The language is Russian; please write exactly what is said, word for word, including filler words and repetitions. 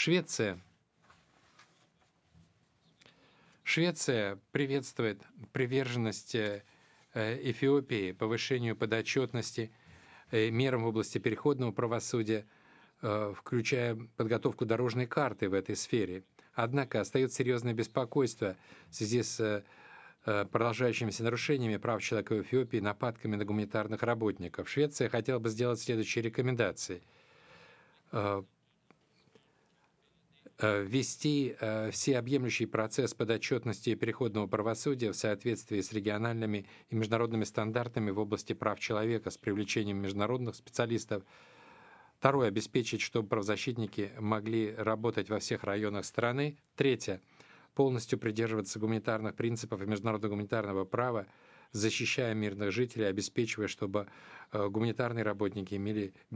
Швеция. Швеция приветствует приверженность э, э, Эфиопии повышению подотчетности, э, мерам в области переходного правосудия, э, включая подготовку дорожной карты в этой сфере. Однако остается серьезное беспокойство в связи с э, э, продолжающимися нарушениями прав человека в Эфиопии, нападками на гуманитарных работников. Швеция хотела бы сделать следующие рекомендации. Э, э, Ввести э, всеобъемлющий процесс подотчетности и переходного правосудия в соответствии с региональными и международными стандартами в области прав человека с привлечением международных специалистов. Второе — обеспечить, чтобы правозащитники могли работать во всех районах страны. Третье — полностью придерживаться гуманитарных принципов и международного гуманитарного права, защищая мирных жителей, обеспечивая, чтобы э, гуманитарные работники имели